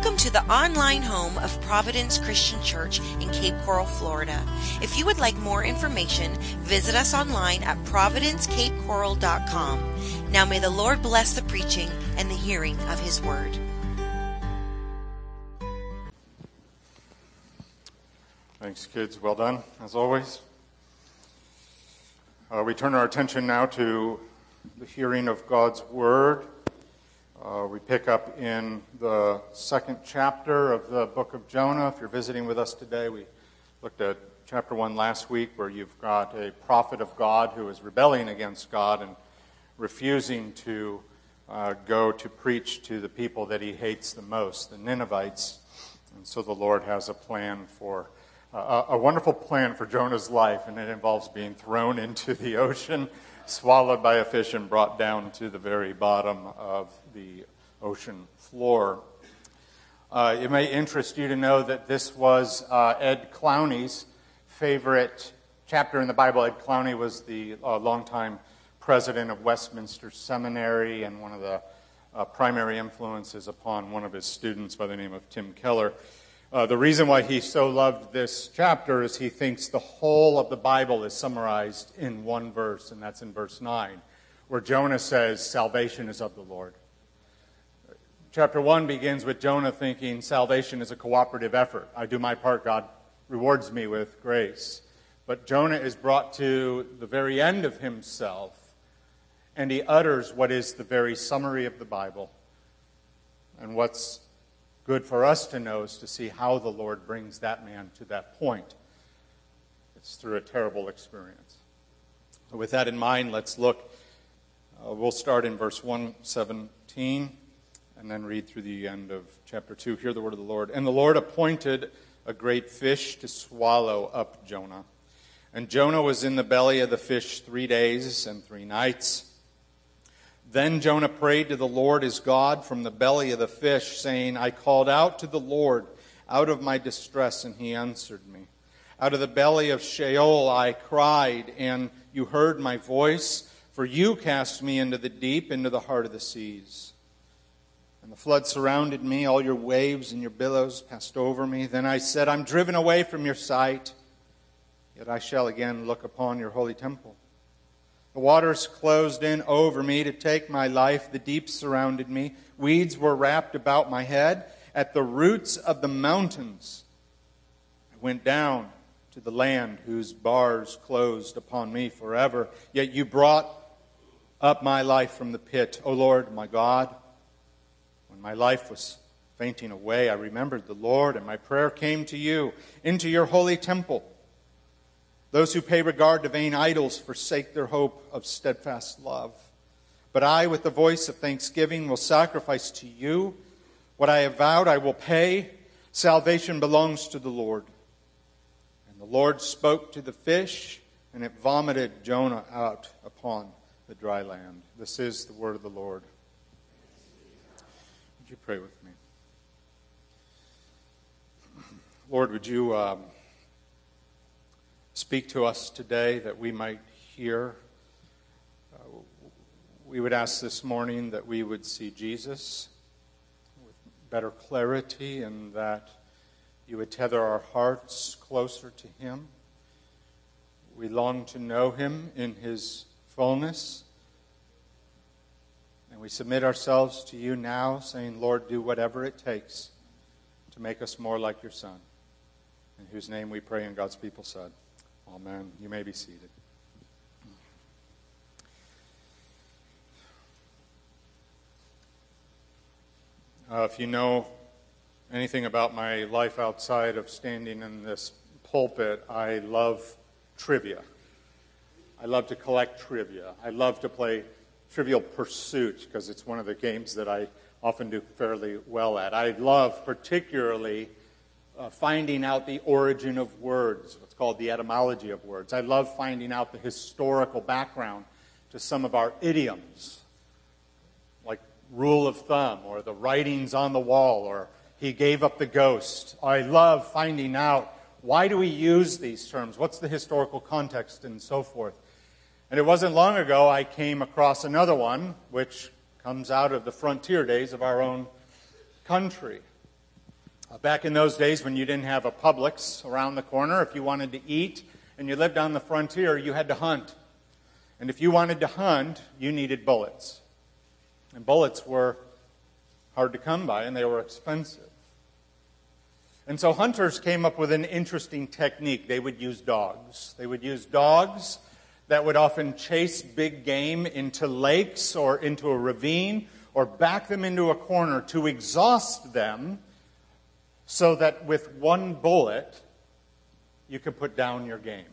Welcome to the online home of Providence Christian Church in Cape Coral, Florida. If you would like more information, visit us online at providencecapecoral.com. Now may the Lord bless the preaching and the hearing of His Word. Thanks, kids. Well done, as always. We turn our attention now to the hearing of God's Word. We pick up in the second chapter of the book of Jonah. If you're visiting with us today, we looked at chapter 1 last week, where you've got a prophet of God who is rebelling against God and refusing to go to preach to the people that he hates the most, the Ninevites. And so the Lord has a plan for a wonderful plan for Jonah's life, and it involves being thrown into the ocean, swallowed by a fish, and brought down to the very bottom of the ocean floor. It may interest you to know that this was Ed Clowney's favorite chapter in the Bible. Ed Clowney was the longtime president of Westminster Seminary and one of the primary influences upon one of his students by the name of Tim Keller. The reason why he so loved this chapter is he thinks the whole of the Bible is summarized in one verse, and that's in verse 9, where Jonah says, "Salvation is of the Lord." Chapter 1 begins with Jonah thinking salvation is a cooperative effort. I do my part, God rewards me with grace. But Jonah is brought to the very end of himself, and he utters what is the very summary of the Bible. And what's good for us to know is to see how the Lord brings that man to that point. It's through a terrible experience. So with that in mind, let's look. We'll start in verse 117 and then read through the end of chapter 2. Hear the word of the Lord. "And the Lord appointed a great fish to swallow up Jonah. And Jonah was in the belly of the fish 3 days and 3 nights. Then Jonah prayed to the Lord his God from the belly of the fish, saying, I called out to the Lord out of my distress, and he answered me. Out of the belly of Sheol I cried, and you heard my voice, for you cast me into the deep, into the heart of the seas. And the flood surrounded me, all your waves and your billows passed over me. Then I said, I'm driven away from your sight, yet I shall again look upon your holy temple. The waters closed in over me to take my life. The deep surrounded me. Weeds were wrapped about my head. At the roots of the mountains I went down to the land whose bars closed upon me forever. Yet you brought up my life from the pit, O Lord, my God. When my life was fainting away, I remembered the Lord, and my prayer came to you, into your holy temple. Those who pay regard to vain idols forsake their hope of steadfast love. But I, with the voice of thanksgiving, will sacrifice to you. What I have vowed I will pay. Salvation belongs to the Lord. And the Lord spoke to the fish, and it vomited Jonah out upon the dry land." This is the word of the Lord. Would you pray with me? Lord, would you speak to us today that we might hear. We would ask this morning that we would see Jesus with better clarity, and that you would tether our hearts closer to him. We long to know him in his fullness. And we submit ourselves to you now, saying, Lord, do whatever it takes to make us more like your Son, in whose name we pray, and God's people said, Amen. You may be seated. If you know anything about my life outside of standing in this pulpit, I love trivia. I love to collect trivia. I love to play Trivial Pursuit because it's one of the games that I often do fairly well at. I love particularly finding out the origin of words, what's called the etymology of words. I love finding out the historical background to some of our idioms, like rule of thumb, or the writings on the wall, or he gave up the ghost. I love finding out, why do we use these terms? What's the historical context, and so forth. And it wasn't long ago I came across another one, which comes out of the frontier days of our own country. Back in those days when you didn't have a Publix around the corner, if you wanted to eat and you lived on the frontier, you had to hunt. And if you wanted to hunt, you needed bullets. And bullets were hard to come by, and they were expensive. And so hunters came up with an interesting technique. They would use dogs. They would use dogs that would often chase big game into lakes or into a ravine or back them into a corner to exhaust them so that with one bullet you could put down your game.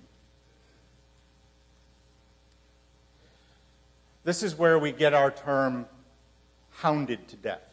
This is where we get our term hounded to death.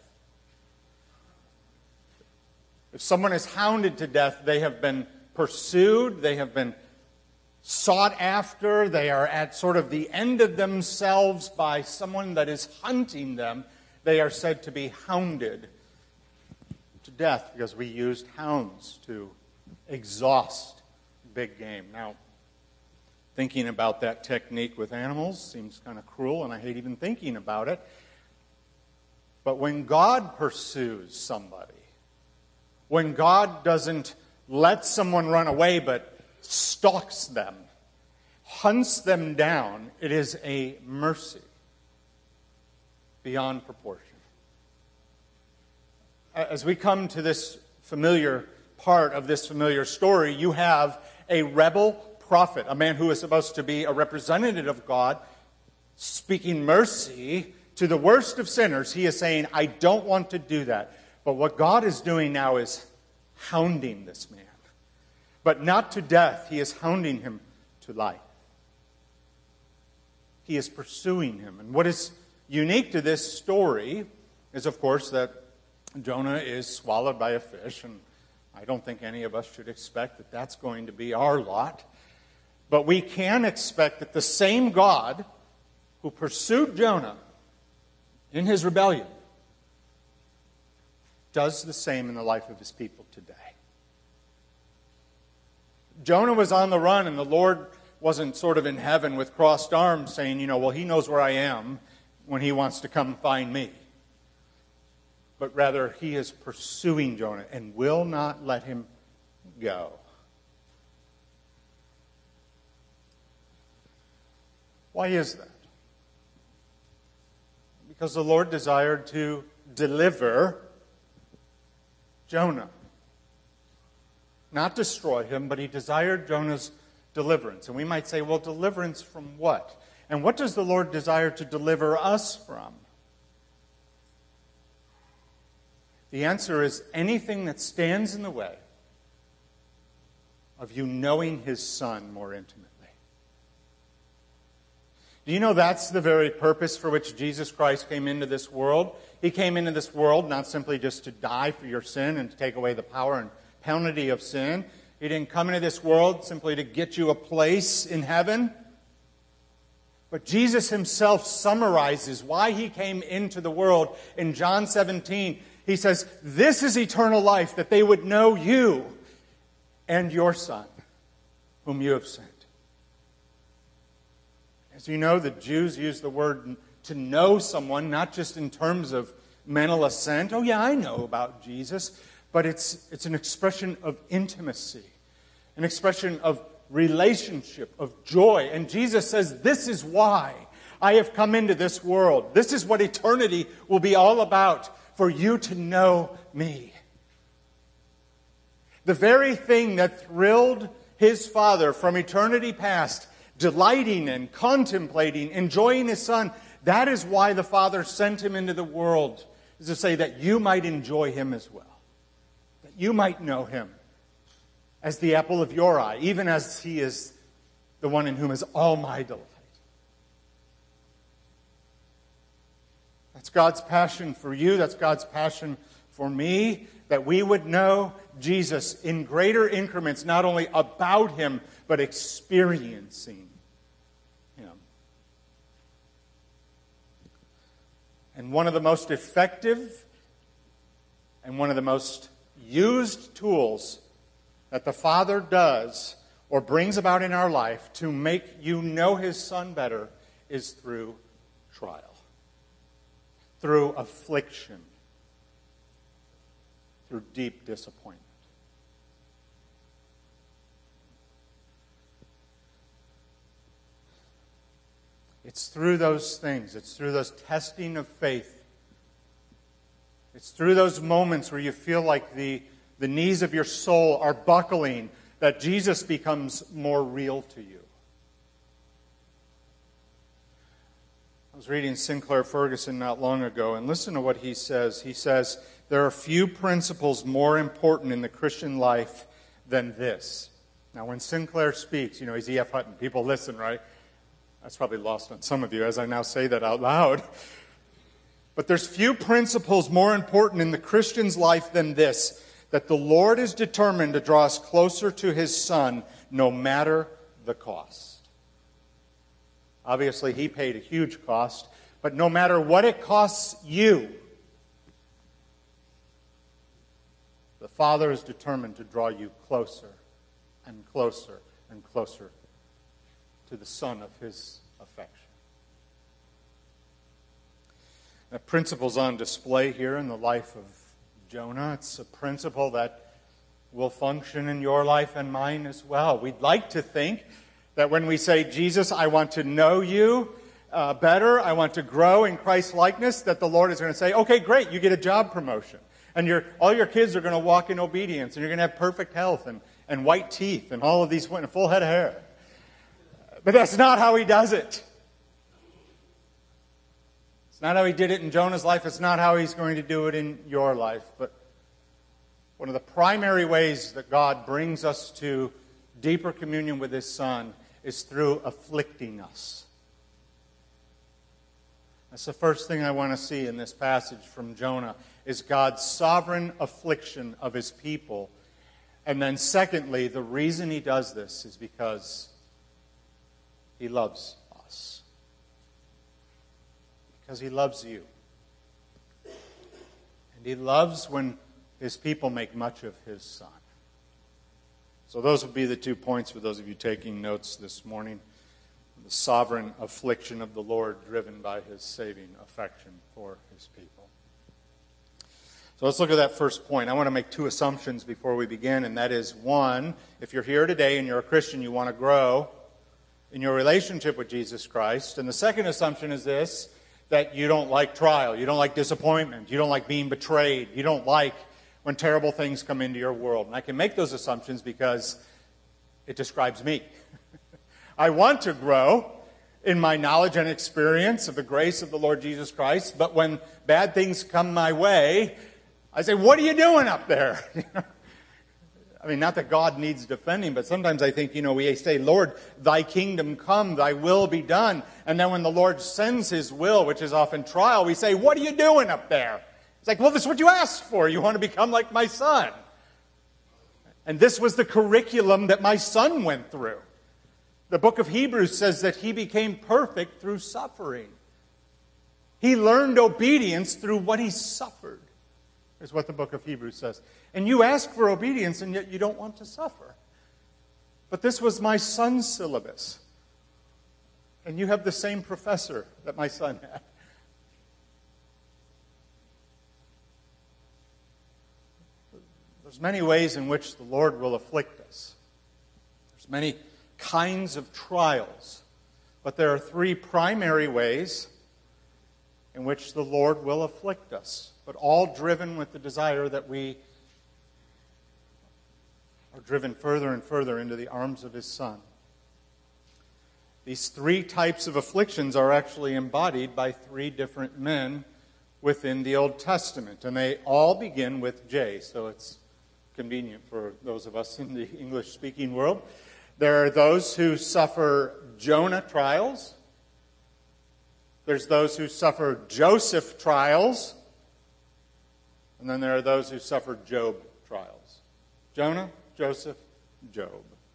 If someone is hounded to death, they have been pursued, they have been sought after, they are at sort of the end of themselves by someone that is hunting them. They are said to be hounded to death because we used hounds to exhaust big game. Now, thinking about that technique with animals seems kind of cruel, and I hate even thinking about it. But when God pursues somebody, when God doesn't let someone run away but stalks them, hunts them down, it is a mercy beyond proportion. As we come to this familiar part of this familiar story, you have a rebel prophet, a man who is supposed to be a representative of God, speaking mercy to the worst of sinners. He is saying, I don't want to do that. But what God is doing now is hounding this man. But not to death. He is hounding him to life. He is pursuing him. And what is unique to this story is, of course, that Jonah is swallowed by a fish. And I don't think any of us should expect that that's going to be our lot. But we can expect that the same God who pursued Jonah in his rebellion does the same in the life of his people today. Jonah was on the run, and the Lord wasn't sort of in heaven with crossed arms saying, well, he knows where I am when he wants to come find me. But rather, he is pursuing Jonah and will not let him go. Why is that? Because the Lord desired to deliver Jonah. Not destroy him, but he desired Jonah's deliverance. And we might say, well, deliverance from what? And what does the Lord desire to deliver us from? The answer is anything that stands in the way of you knowing his Son more intimately. Do you know that's the very purpose for which Jesus Christ came into this world? He came into this world not simply just to die for your sin and to take away the power and penalty of sin. He didn't come into this world simply to get you a place in heaven. But Jesus himself summarizes why he came into the world in John 17. He says, this is eternal life, that they would know you and your Son, whom you have sent. As you know, the Jews use the word to know someone, not just in terms of mental assent. Oh yeah, I know about Jesus. But it's an expression of intimacy, an expression of relationship, of joy. And Jesus says, this is why I have come into this world. This is what eternity will be all about, for you to know me. The very thing that thrilled his Father from eternity past, delighting and contemplating, enjoying his Son, that is why the Father sent him into the world, is to say that you might enjoy him as well. That you might know him as the apple of your eye, even as he is the one in whom is all my delight. That's God's passion for you. That's God's passion for me, that we would know Jesus in greater increments, not only about him, but experiencing him. And one of the most effective and one of the most used tools that the Father does or brings about in our life to make you know his Son better is through trial, through affliction, through deep disappointment. It's through those things. It's through those testing of faith. It's through those moments where you feel like the knees of your soul are buckling that Jesus becomes more real to you. I was reading Sinclair Ferguson not long ago, and listen to what he says. He says, there are few principles more important in the Christian life than this. Now, when Sinclair speaks, he's E.F. Hutton. People listen, right? That's probably lost on some of you as I now say that out loud. But there's few principles more important in the Christian's life than this, that the Lord is determined to draw us closer to His Son, no matter the cost. Obviously, He paid a huge cost, but no matter what it costs you, the Father is determined to draw you closer and closer and closer to the Son of His affection. That principle's on display here in the life of Jonah. It's a principle that will function in your life and mine as well. We'd like to think that when we say, Jesus, I want to know you better, I want to grow in Christ's likeness, that the Lord is going to say, okay, great, you get a job promotion. And all your kids are going to walk in obedience, and you're going to have perfect health and white teeth and all of these, and a full head of hair. But that's not how He does it. It's not how He did it in Jonah's life. It's not how He's going to do it in your life. But one of the primary ways that God brings us to deeper communion with His Son is through afflicting us. That's the first thing I want to see in this passage from Jonah, is God's sovereign affliction of His people. And then secondly, the reason He does this is because He loves us. Because He loves you. And He loves when His people make much of His Son. So those would be the 2 points for those of you taking notes this morning. The sovereign affliction of the Lord driven by His saving affection for His people. So let's look at that first point. I want to make 2 assumptions before we begin, and that is, 1, if you're here today and you're a Christian, you want to grow in your relationship with Jesus Christ. And the second assumption is this, that you don't like trial, you don't like disappointment, you don't like being betrayed, you don't like when terrible things come into your world. And I can make those assumptions because it describes me. I want to grow in my knowledge and experience of the grace of the Lord Jesus Christ, but when bad things come my way, I say, what are you doing up there? I mean, not that God needs defending, but sometimes I think, we say, Lord, Thy kingdom come, Thy will be done. And then when the Lord sends His will, which is often trial, we say, what are you doing up there? It's like, well, this is what you asked for. You want to become like my son. And this was the curriculum that my son went through. The book of Hebrews says that he became perfect through suffering. He learned obedience through what he suffered, is what the book of Hebrews says. And you ask for obedience, and yet you don't want to suffer. But this was my son's syllabus. And you have the same professor that my son had. There's many ways in which the Lord will afflict us. There's many kinds of trials. But there are 3 primary ways in which the Lord will afflict us, but all driven with the desire that we are driven further and further into the arms of His Son. These 3 types of afflictions are actually embodied by 3 different men within the Old Testament, and they all begin with J, so it's convenient for those of us in the English-speaking world. There are those who suffer Jonah trials. There's those who suffer Joseph trials. And then there are those who suffer Job trials. Jonah, Joseph, Job.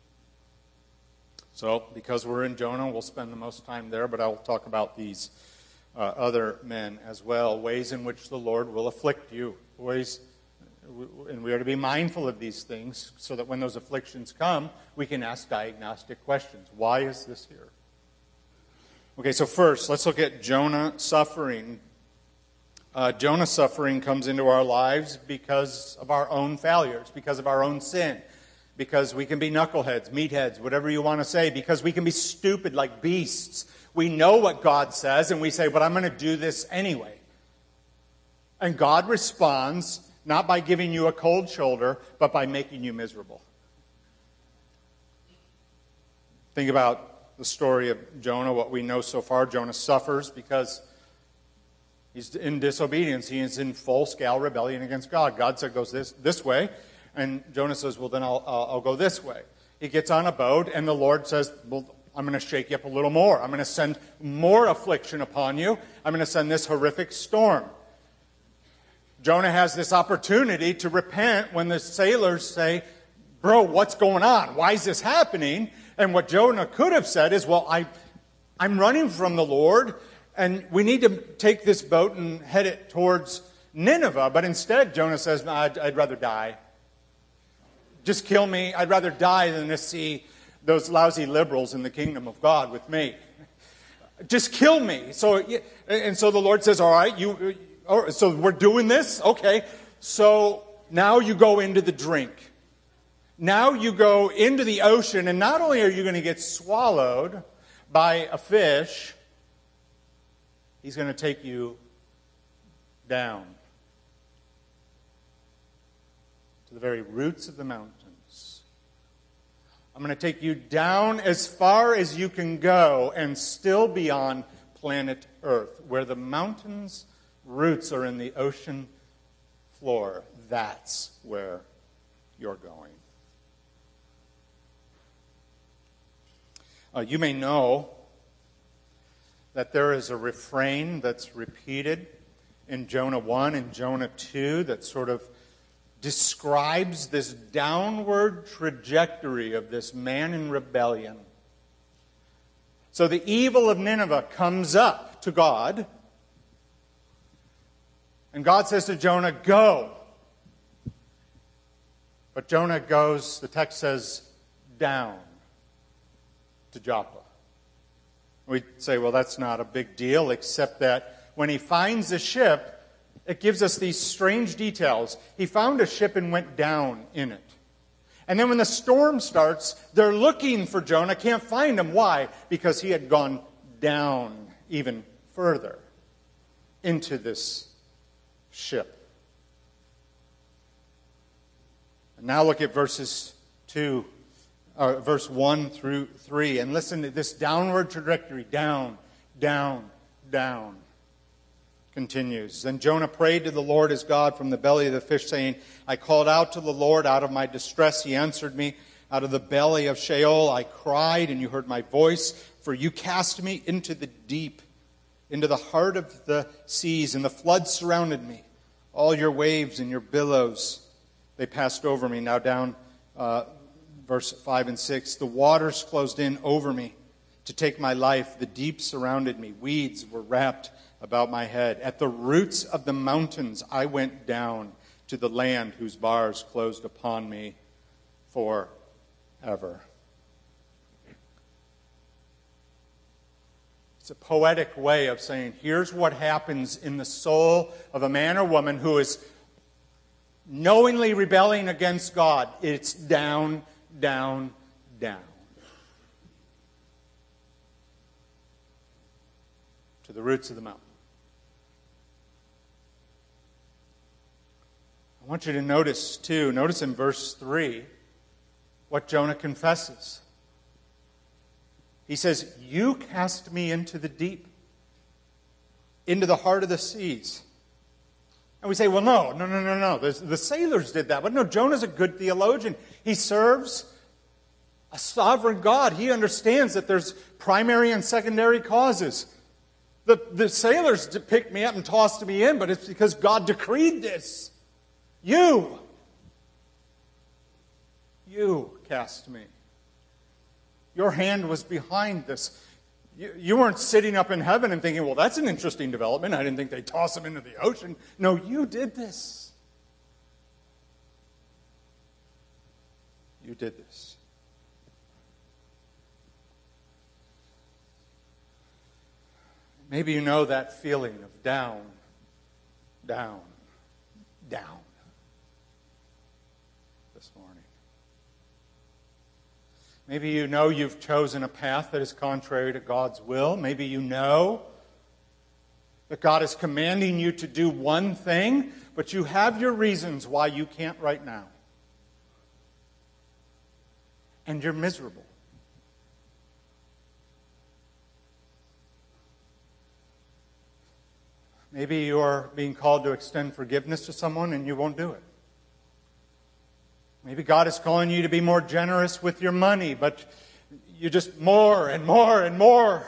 So, because we're in Jonah, we'll spend the most time there, but I'll talk about these other men as well. Ways in which the Lord will afflict you. Ways, and we are to be mindful of these things so that when those afflictions come, we can ask diagnostic questions. Why is this here? Okay, so first, let's look at Jonah suffering. Jonah's suffering comes into our lives because of our own failures, because of our own sin, because we can be knuckleheads, meatheads, whatever you want to say, because we can be stupid like beasts. We know what God says, and we say, but I'm going to do this anyway. And God responds not by giving you a cold shoulder, but by making you miserable. Think about the story of Jonah, what we know so far. Jonah suffers because he's in disobedience. He is in full-scale rebellion against God. God said, goes this way. And Jonah says, well, then I'll go this way. He gets on a boat, and the Lord says, well, I'm going to shake you up a little more. I'm going to send more affliction upon you. I'm going to send this horrific storm. Jonah has this opportunity to repent when the sailors say, bro, what's going on? Why is this happening? And what Jonah could have said is, well, I'm running from the Lord, and we need to take this boat and head it towards Nineveh. But instead, Jonah says, I'd rather die. Just kill me. I'd rather die than to see those lousy liberals in the kingdom of God with me. Just kill me. So the Lord says, all right, so we're doing this? Okay. So now you go into the drink. Now you go into the ocean, and not only are you going to get swallowed by a fish, he's going to take you down to the very roots of the mountains. I'm going to take you down as far as you can go and still be on planet Earth, where the mountains' roots are in the ocean floor. That's where you're going. You may know that there is a refrain that's repeated in Jonah 1 and Jonah 2 that sort of describes this downward trajectory of this man in rebellion. So the evil of Nineveh comes up to God, and God says to Jonah, go. But Jonah goes, the text says, down to Joppa. We say, well, that's not a big deal, except that when he finds a ship, it gives us these strange details. He found a ship and went down in it. And then when the storm starts, they're looking for Jonah, can't find him. Why? Because he had gone down even further into this ship. And now look at verse 1 through 3, and listen to this downward trajectory, down, down, down. Continues. Then Jonah prayed to the Lord his God from the belly of the fish, saying, I called out to the Lord out of my distress. He answered me. Out of the belly of Sheol I cried, and you heard my voice. For you cast me into the deep, into the heart of the seas, and the floods surrounded me. All your waves and your billows, they passed over me. Now down verse 5 and 6. The waters closed in over me to take my life. The deep surrounded me. Weeds were wrapped about my head. At the roots of the mountains I went down to the land whose bars closed upon me forever. It's a poetic way of saying, here's what happens in the soul of a man or woman who is knowingly rebelling against God. It's down, down, down. To the roots of the mountain. I want you to notice in verse 3, what Jonah confesses. He says, you cast me into the deep, into the heart of the seas. And we say, well, no. The sailors did that. But no, Jonah's a good theologian. He serves a sovereign God. He understands that there's primary and secondary causes. The sailors picked me up and tossed me in, but it's because God decreed this. You cast me. Your hand was behind this. You weren't sitting up in heaven and thinking, well, that's an interesting development. I didn't think they'd toss him into the ocean. No, you did this. You did this. Maybe you know that feeling of down, down this morning. Maybe you know you've chosen a path that is contrary to God's will. Maybe you know that God is commanding you to do one thing, but you have your reasons why you can't right now. And you're miserable. Maybe you're being called to extend forgiveness to someone and you won't do it. Maybe God is calling you to be more generous with your money, but you just more and more and more.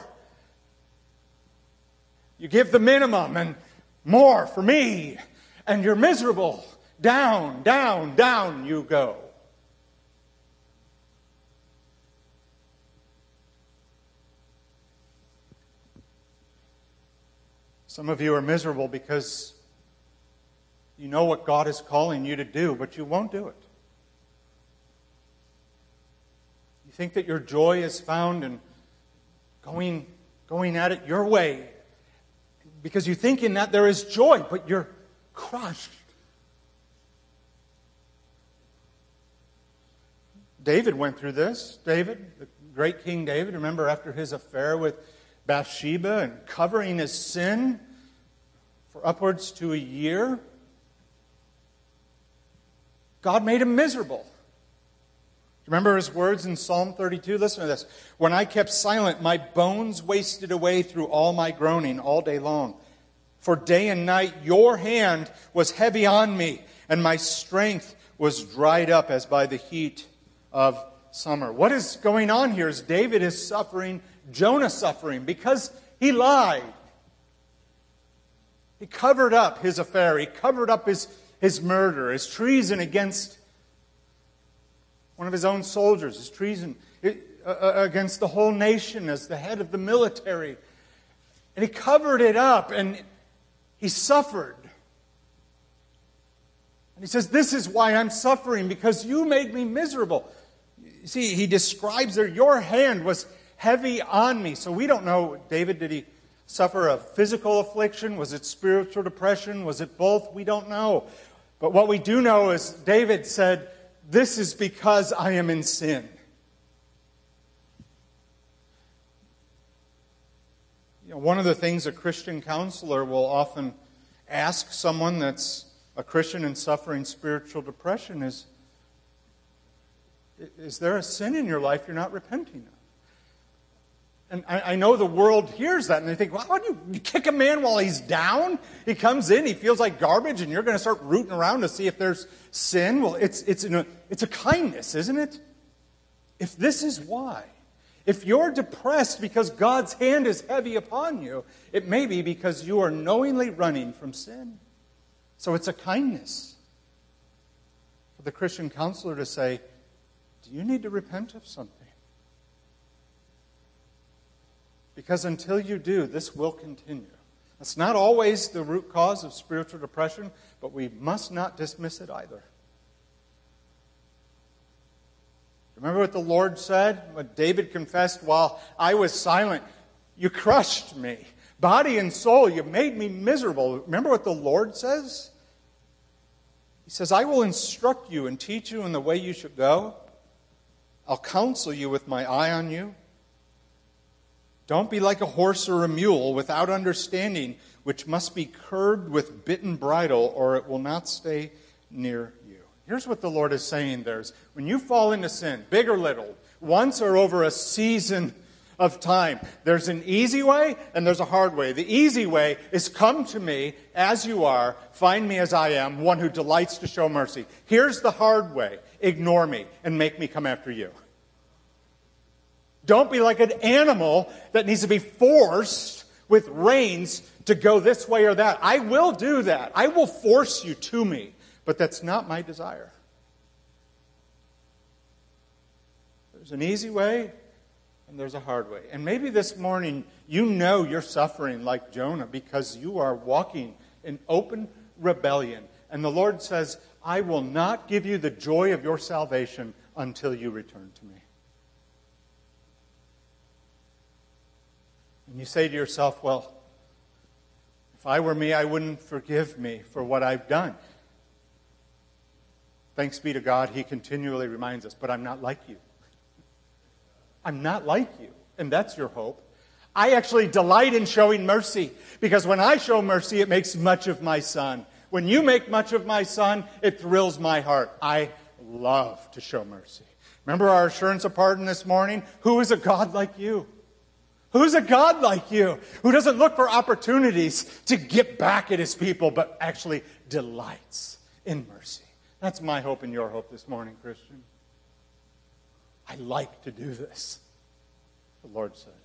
You give the minimum and more for me, and you're miserable. Down, down, down you go. Some of you are miserable because you know what God is calling you to do, but you won't do it. You think that your joy is found in going at it your way, because you think in that there is joy, but you're crushed. David went through this. David, the great King David, remember after his affair with Bathsheba and covering his sin for upwards to a year, God made him miserable. Remember his words in Psalm 32? Listen to this. When I kept silent, my bones wasted away through all my groaning all day long. For day and night your hand was heavy on me, and my strength was dried up as by the heat of summer. What is going on here is David is suffering, Jonah suffering, because he lied. He covered up his affair. He covered up his murder, his treason against one of his own soldiers, his treason against the whole nation as the head of the military. And he covered it up, and he suffered. And he says, this is why I'm suffering, because you made me miserable. You see, he describes there, your hand was heavy on me. So we don't know, David, did he suffer a physical affliction? Was it spiritual depression? Was it both? We don't know. But what we do know is David said, this is because I am in sin. You know, one of the things a Christian counselor will often ask someone that's a Christian and suffering spiritual depression is there a sin in your life you're not repenting of? And I know the world hears that and they think, well, how do you kick a man while he's down? He comes in, he feels like garbage, and you're going to start rooting around to see if there's sin? Well, it's a kindness, isn't it? If this is why, if you're depressed because God's hand is heavy upon you, it may be because you are knowingly running from sin. So it's a kindness for the Christian counselor to say, do you need to repent of something? Because until you do, this will continue. That's not always the root cause of spiritual depression, but we must not dismiss it either. Remember what the Lord said? What David confessed while I was silent. You crushed me. Body and soul, you made me miserable. Remember what the Lord says? He says, I will instruct you and teach you in the way you should go. I'll counsel you with my eye on you. Don't be like a horse or a mule without understanding, which must be curbed with bit and bridle, or it will not stay near you. Here's what the Lord is saying there. When you fall into sin, big or little, once or over a season of time, there's an easy way and there's a hard way. The easy way is come to me as you are, find me as I am, one who delights to show mercy. Here's the hard way. Ignore me and make me come after you. Don't be like an animal that needs to be forced with reins to go this way or that. I will do that. I will force you to me. But that's not my desire. There's an easy way and there's a hard way. And maybe this morning you know you're suffering like Jonah because you are walking in open rebellion. And the Lord says, I will not give you the joy of your salvation until you return to me. And you say to yourself, well, If I were me, I wouldn't forgive me for what I've done. Thanks be to God, He continually reminds us, but I'm not like you. I'm not like you. And that's your hope. I actually delight in showing mercy, because when I show mercy, it makes much of my Son. When you make much of my Son, it thrills my heart. I love to show mercy. Remember our assurance of pardon this morning? Who is a God like you? Who's a God like you? Who doesn't look for opportunities to get back at His people, but actually delights in mercy. That's my hope and your hope this morning, Christian. I like to do this, the Lord says.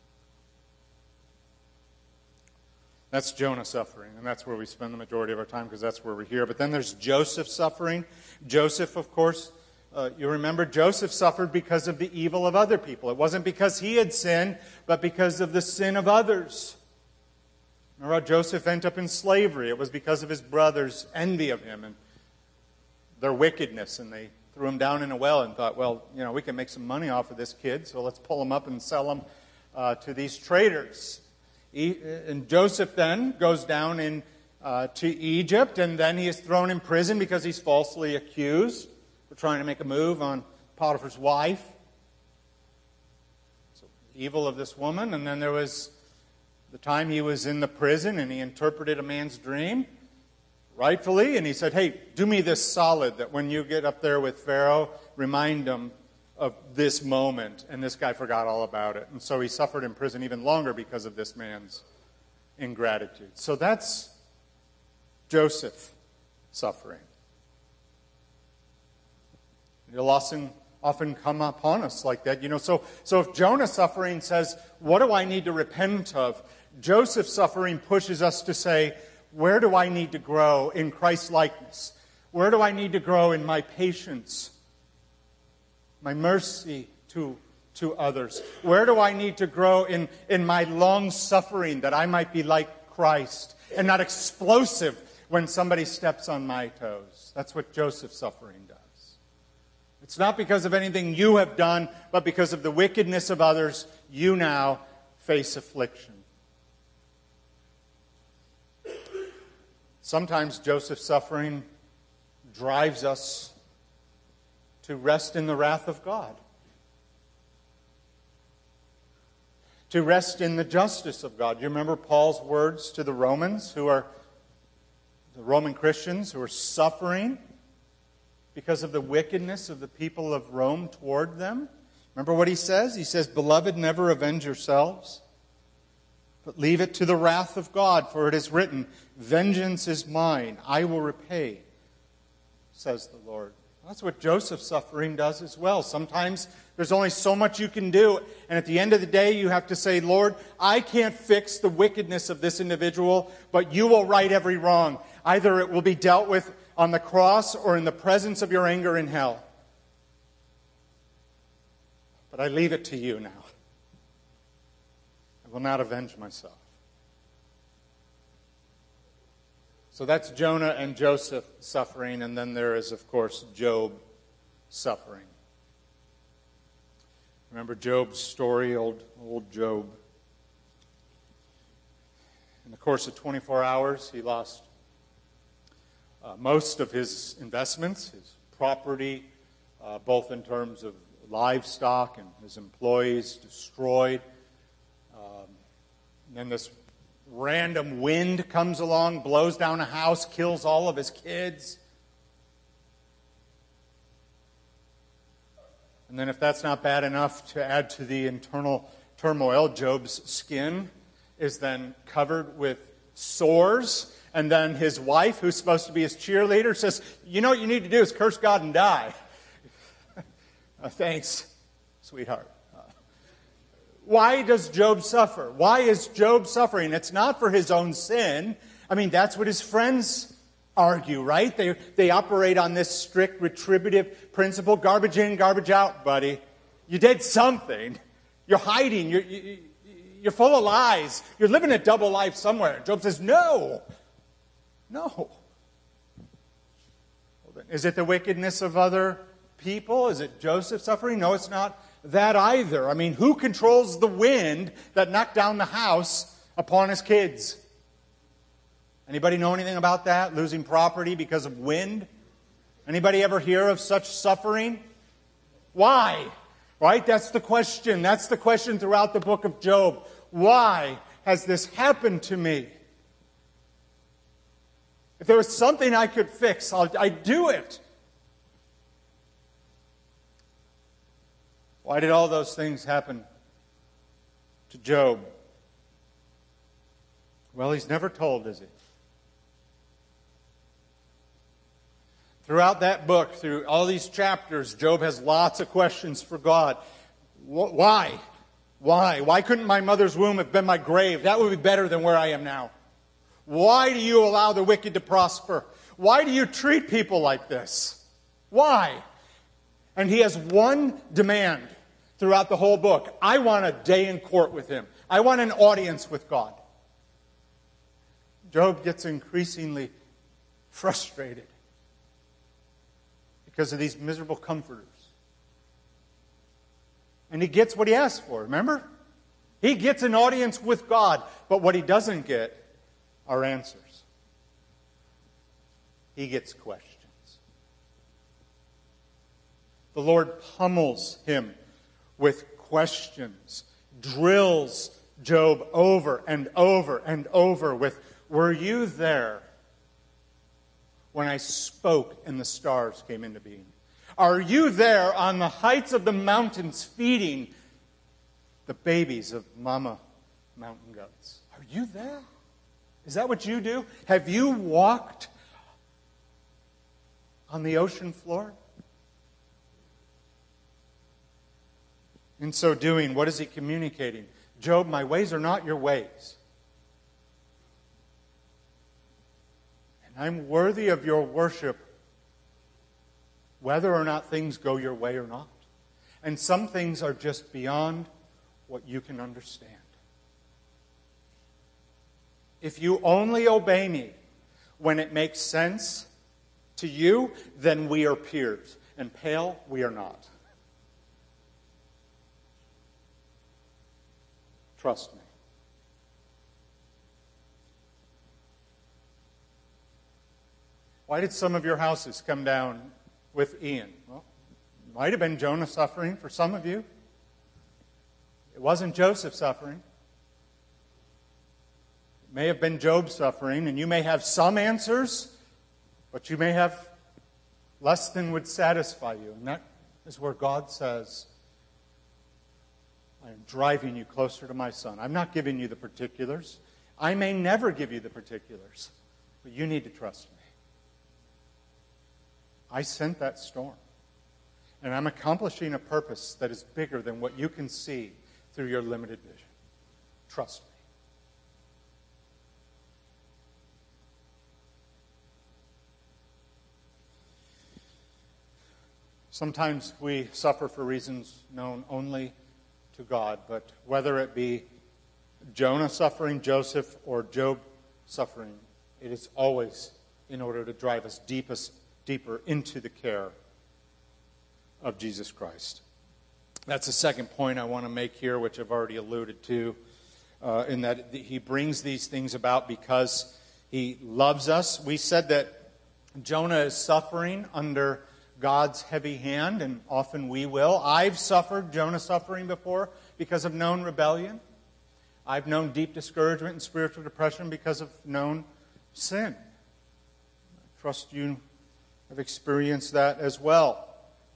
That's Jonah suffering, and that's where we spend the majority of our time, because that's where we're here. But then there's Joseph suffering. Joseph, of course, you remember Joseph suffered because of the evil of other people. It wasn't because he had sinned, but because of the sin of others. Remember how Joseph ended up in slavery? It was because of his brothers' envy of him and their wickedness, and they threw him down in a well and thought, well, we can make some money off of this kid, so let's pull him up and sell him to these traders. And Joseph then goes down to Egypt, and then he is thrown in prison because he's falsely accused for trying to make a move on Potiphar's wife. So, evil of this woman. And then there was the time he was in the prison and he interpreted a man's dream, rightfully, and he said, hey, do me this solid, that when you get up there with Pharaoh, remind him of this moment. And this guy forgot all about it. And so he suffered in prison even longer because of this man's ingratitude. So that's Joseph suffering. It'll often come upon us like that. So if Jonah's suffering says, what do I need to repent of? Joseph's suffering pushes us to say, where do I need to grow in Christ's likeness? Where do I need to grow in my patience, my mercy to others? Where do I need to grow in my long suffering, that I might be like Christ and not explosive when somebody steps on my toes? That's what Joseph's suffering does. It's not because of anything you have done, but because of the wickedness of others, you now face affliction. Sometimes Joseph's suffering drives us to rest in the wrath of God, to rest in the justice of God. You remember Paul's words to the Romans, the Roman Christians who are suffering because of the wickedness of the people of Rome toward them? Remember what he says? He says, beloved, never avenge yourselves, but leave it to the wrath of God, for it is written, vengeance is mine, I will repay, says the Lord. That's what Joseph's suffering does as well. Sometimes there's only so much you can do, and at the end of the day you have to say, Lord, I can't fix the wickedness of this individual, but you will right every wrong. Either it will be dealt with on the cross or in the presence of your anger in hell. But I leave it to you now. I will not avenge myself. So that's Jonah and Joseph suffering, and then there is, of course, Job suffering. Remember Job's story, old Job. In the course of 24 hours, he lost most of his investments, his property, both in terms of livestock and his employees destroyed. And then this random wind comes along, blows down a house, kills all of his kids. And then if that's not bad enough to add to the internal turmoil, Job's skin is then covered with sores. And then his wife, who's supposed to be his cheerleader, says, you know what you need to do is curse God and die. Thanks, sweetheart. Why does Job suffer? Why is Job suffering? It's not for his own sin. I mean, that's what his friends argue, right? They operate on this strict retributive principle. Garbage in, garbage out, buddy. You did something. You're hiding. You're full of lies. You're living a double life somewhere. Job says, no. Well, then, is it the wickedness of other people? Is it Joseph suffering? No, it's not that either. I mean, who controls the wind that knocked down the house upon his kids? Anybody know anything about that? Losing property because of wind? Anybody ever hear of such suffering? Why? Right? That's the question. That's the question throughout the book of Job. Why has this happened to me? If there was something I could fix, I'd do it. Why did all those things happen to Job? Well, he's never told, is he? Throughout that book, through all these chapters, Job has lots of questions for God. Why? Why? Why couldn't my mother's womb have been my grave? That would be better than where I am now. Why do you allow the wicked to prosper? Why do you treat people like this? Why? And he has one demand throughout the whole book. I want a day in court with him. I want an audience with God. Job gets increasingly frustrated because of these miserable comforters. And he gets what he asked for, remember? He gets an audience with God, but what he doesn't get are answers. He gets questions. The Lord pummels him with questions, drills Job over and over and over with, were you there when I spoke and the stars came into being? Are you there on the heights of the mountains feeding the babies of mama mountain goats? Are you there? Is that what you do? Have you walked on the ocean floor? In so doing, what is he communicating? Job, my ways are not your ways. And I'm worthy of your worship whether or not things go your way or not. And some things are just beyond what you can understand. If you only obey me when it makes sense to you, then we are peers. And pale, we are not. Trust me. Why did some of your houses come down with Ian? Well, it might have been Jonah suffering for some of you. It wasn't Joseph suffering. It may have been Job suffering, and you may have some answers, but you may have less than would satisfy you. And that is where God says, I am driving you closer to my Son. I'm not giving you the particulars. I may never give you the particulars, but you need to trust me. I sent that storm, and I'm accomplishing a purpose that is bigger than what you can see through your limited vision. Trust me. Sometimes we suffer for reasons known only to God, but whether it be Jonah suffering, Joseph, or Job suffering, it is always in order to drive us deeper into the care of Jesus Christ. That's the second point I want to make here, which I've already alluded to, in that he brings these things about because he loves us. We said that Jonah is suffering under God's heavy hand, and often we will. I've suffered Jonah suffering before because of known rebellion. I've known deep discouragement and spiritual depression because of known sin. I trust you have experienced that as well.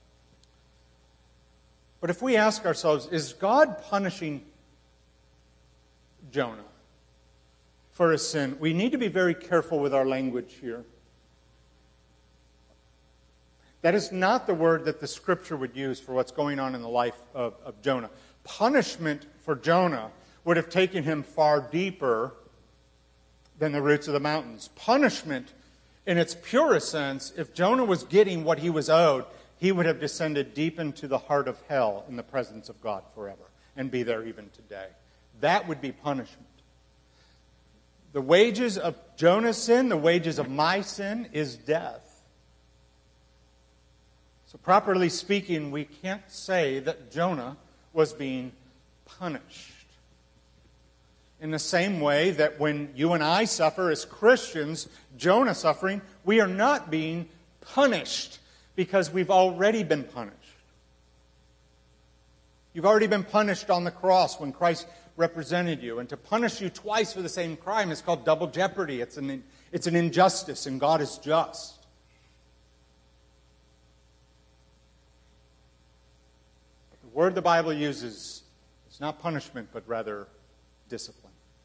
But if we ask ourselves, is God punishing Jonah for his sin? We need to be very careful with our language here. That is not the word that the Scripture would use for what's going on in the life of Jonah. Punishment for Jonah would have taken him far deeper than the roots of the mountains. Punishment, in its purest sense, if Jonah was getting what he was owed, he would have descended deep into the heart of hell in the presence of God forever and be there even today. That would be punishment. The wages of Jonah's sin, the wages of my sin, is death. So properly speaking, we can't say that Jonah was being punished. In the same way that when you and I suffer as Christians, Jonah suffering, we are not being punished because we've already been punished. You've already been punished on the cross when Christ represented you. And to punish you twice for the same crime is called double jeopardy. It's an injustice, and God is just. But the word the Bible uses is not punishment, but rather discipline.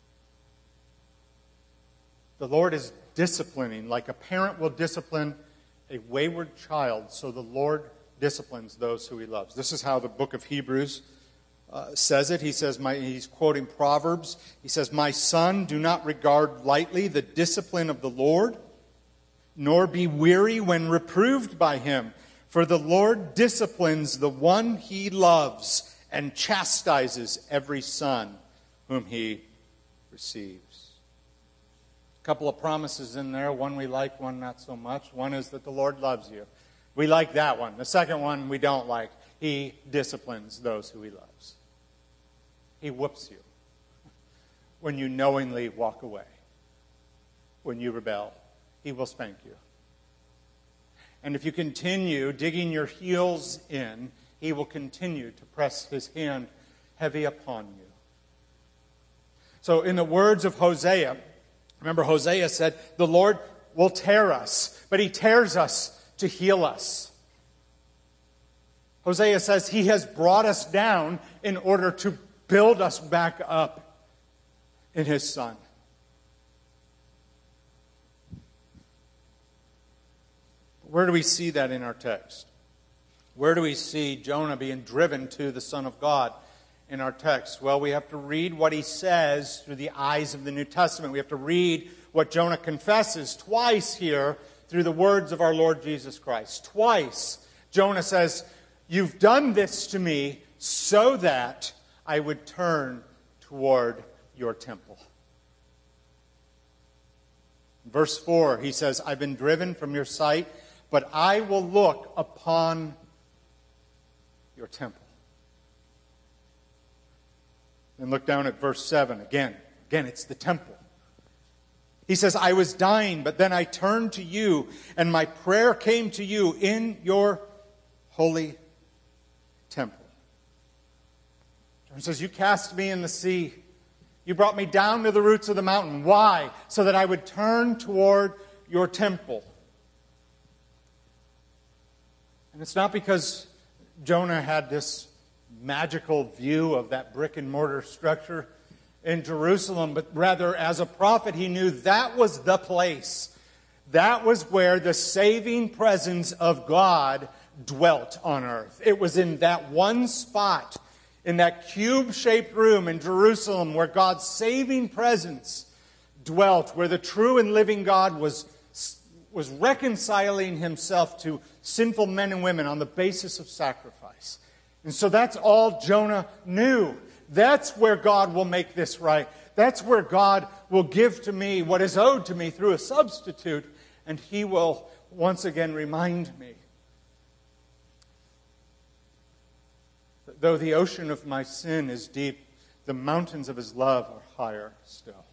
The Lord is disciplining, like a parent will discipline a wayward child, so the Lord disciplines those who He loves. This is how the book of Hebrews says it. He says, he's quoting Proverbs. He says, "My son, do not regard lightly the discipline of the Lord, nor be weary when reproved by Him. For the Lord disciplines the one He loves and chastises every son whom He receives." A couple of promises in there. One we like, one not so much. One is that the Lord loves you. We like that one. The second one we don't like. He disciplines those who He loves. He whoops you when you knowingly walk away. When you rebel, He will spank you. And if you continue digging your heels in, He will continue to press His hand heavy upon you. So in the words of Hosea, remember Hosea said, the Lord will tear us, but He tears us to heal us. Hosea says He has brought us down in order to build us back up in His Son. Where do we see that in our text? Where do we see Jonah being driven to the Son of God in our text? Well, we have to read what he says through the eyes of the New Testament. We have to read what Jonah confesses twice here through the words of our Lord Jesus Christ. Twice, Jonah says, "You've done this to me so that I would turn toward your temple." In verse 4, he says, "I've been driven from your sight, but I will look upon your temple." And look down at verse 7 again. Again, it's the temple. He says, "I was dying, but then I turned to you, and my prayer came to you in your holy temple." John says, "You cast me in the sea. You brought me down to the roots of the mountain." Why? So that I would turn toward your temple. And it's not because Jonah had this magical view of that brick and mortar structure in Jerusalem, but rather as a prophet he knew that was the place. That was where the saving presence of God dwelt on earth. It was in that one spot, in that cube-shaped room in Jerusalem where God's saving presence dwelt, where the true and living God was reconciling Himself to sinful men and women on the basis of sacrifice. And so that's all Jonah knew. That's where God will make this right. That's where God will give to me what is owed to me through a substitute, and He will once again remind me that though the ocean of my sin is deep, the mountains of His love are higher still.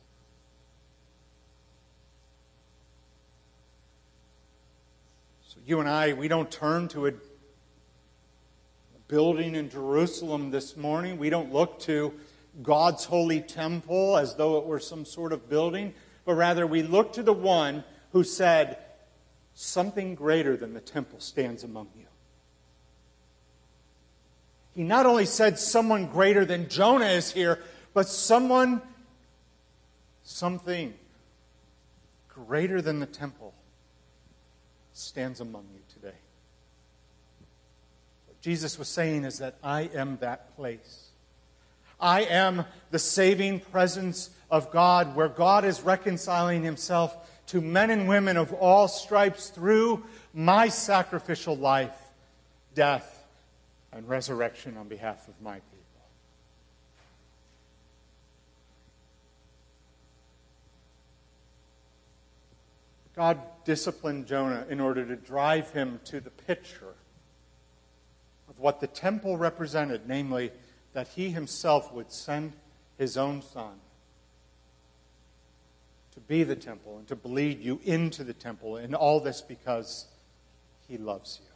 So you and I, we don't turn to a building in Jerusalem this morning. We don't look to God's holy temple as though it were some sort of building, but rather we look to the one who said, "Something greater than the temple stands among you." He not only said someone greater than Jonah is here, but something greater than the temple stands among you today. Jesus was saying is that I am that place. I am the saving presence of God, where God is reconciling Himself to men and women of all stripes through my sacrificial life, death, and resurrection on behalf of my people. God disciplined Jonah in order to drive him to the picture of what the temple represented, namely that He Himself would send His own Son to be the temple and to lead you into the temple. And all this because he loves you.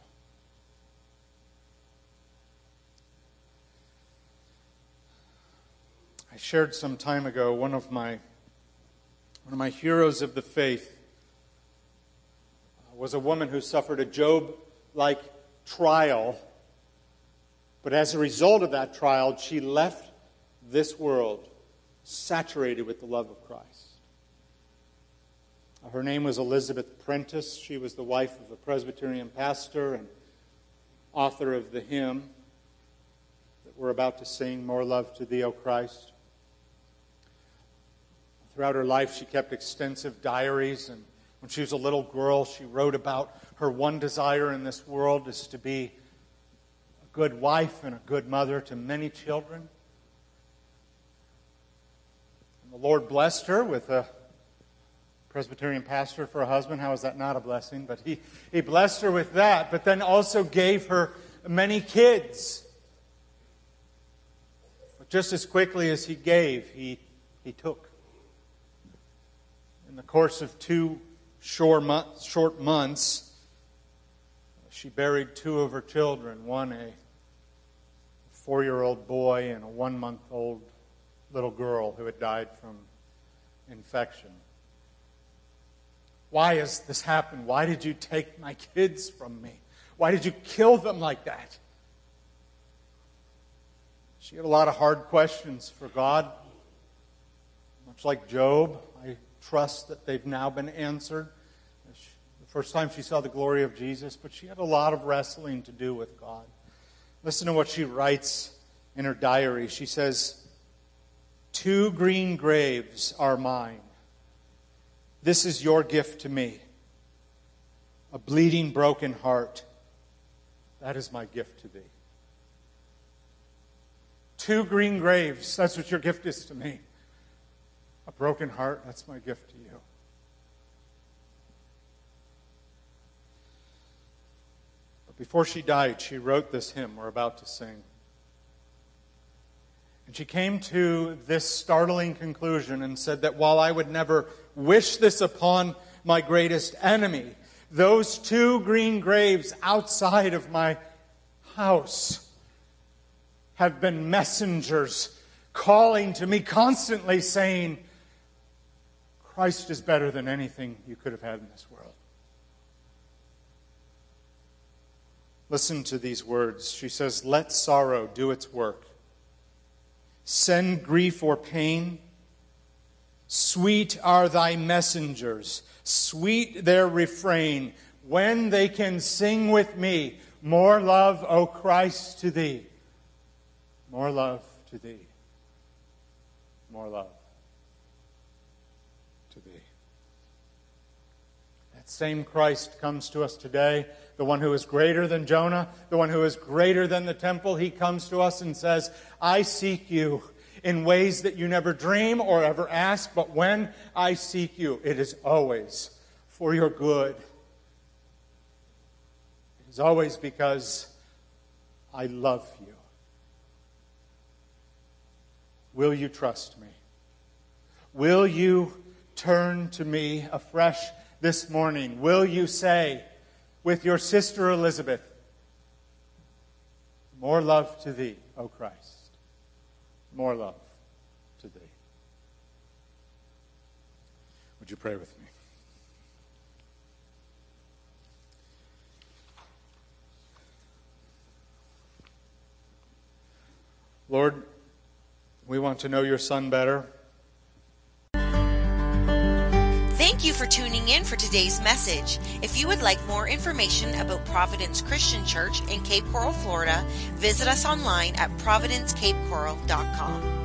I shared some time ago one of my heroes of the faith was a woman who suffered a Job-like trial. But as a result of that trial, she left this world saturated with the love of Christ. Her name was Elizabeth Prentice. She was the wife of a Presbyterian pastor and author of the hymn that we're about to sing, More Love to Thee, O Christ. Throughout her life, she kept extensive diaries, and when she was a little girl, she wrote about her one desire in this world is to be a good wife and a good mother to many children. And the Lord blessed her with a Presbyterian pastor for a husband. How is that not a blessing? But he blessed her with that, but then also gave her many kids. But just as quickly as he gave, he took. In the course of 2 short months, she buried 2 of her children, one a 4-year-old boy and a 1-month-old little girl who had died from infection. Why has this happened? Why did you take my kids from me? Why did you kill them like that? She had a lot of hard questions for God. Much like Job, I trust that they've now been answered. The first time she saw the glory of Jesus, but she had a lot of wrestling to do with God. Listen to what she writes in her diary. She says, 2 green graves are mine. This is your gift to me. A bleeding, broken heart. That is my gift to thee. 2 green graves, that's what your gift is to me. A broken heart, that's my gift to you. But before she died, she wrote this hymn we're about to sing. And she came to this startling conclusion and said that while I would never wish this upon my greatest enemy, those 2 green graves outside of my house have been messengers calling to me constantly saying, Christ is better than anything you could have had in this world. Listen to these words. She says, let sorrow do its work. Send grief or pain. Sweet are thy messengers. Sweet their refrain. When they can sing with me, more love, O Christ, to thee. More love to thee. More love to thee. That same Christ comes to us today. The one who is greater than Jonah, the one who is greater than the temple, he comes to us and says, I seek you in ways that you never dream or ever ask, but when I seek you, it is always for your good. It is always because I love you. Will you trust me? Will you turn to me afresh this morning? Will you say, with your sister Elizabeth, more love to thee, O Christ. More love to thee. Would you pray with me? Lord, we want to know your Son better. Thank you for tuning in for today's message. If you would like more information about Providence Christian Church in Cape Coral, Florida, visit us online at providencecapecoral.com.